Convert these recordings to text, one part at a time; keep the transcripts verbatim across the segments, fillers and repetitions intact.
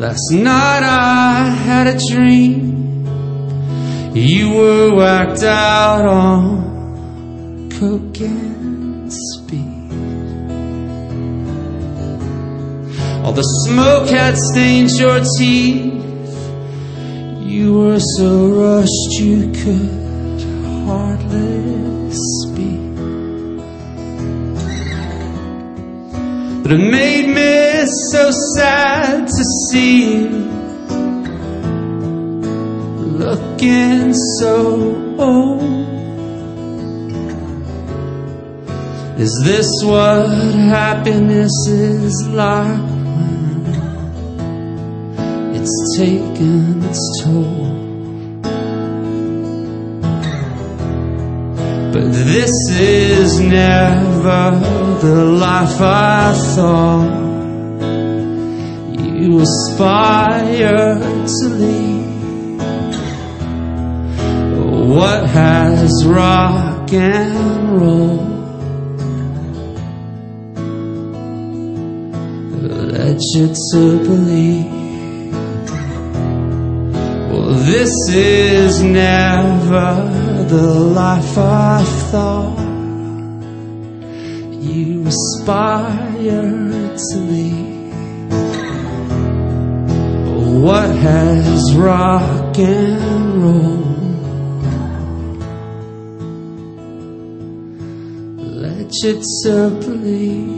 Last night I had a dream. You were whacked out on coke and speed. All the smoke had stained your teeth. You were so rushed you could hardly speak. But it made me so sad to see you looking so old. Is this what happiness is like when it's taken its toll? But this is never the life I thought you aspired to lead. What has rock and roll led you to believe? Well, this is never the life I thought you aspired to lead. What has rock and roll led you to believe?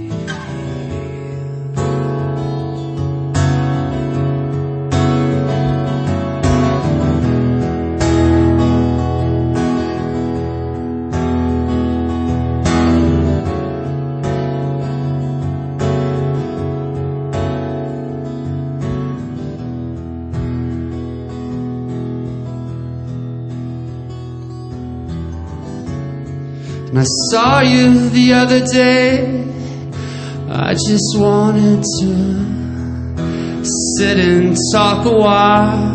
And I saw you the other day. I just wanted to sit and talk a while.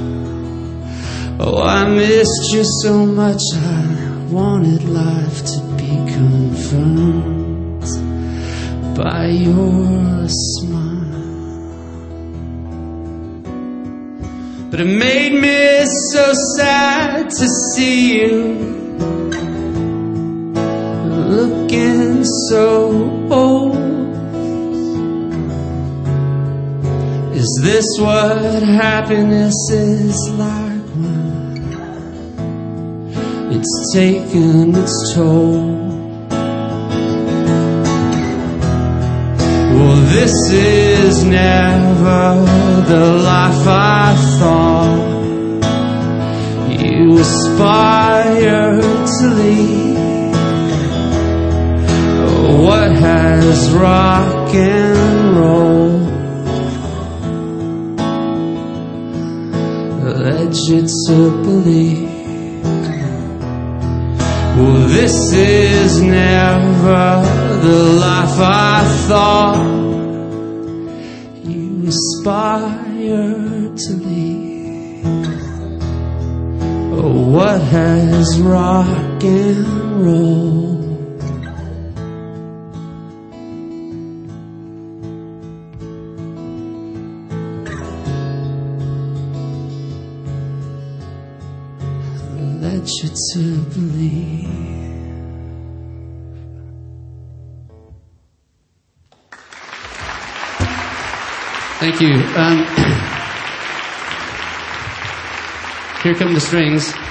Oh, I missed you so much. I wanted life to be confirmed by your smile. But it made me so sad to see you looking so old. Is this what happiness is like when it's taken its toll? Well, this is never the life I thought you aspired to lead. What has rock and roll led you to believe? Well, this is never the life I thought you aspired to lead. Oh, what has rock and roll led you to believe? Thank you. Um, here come the strings.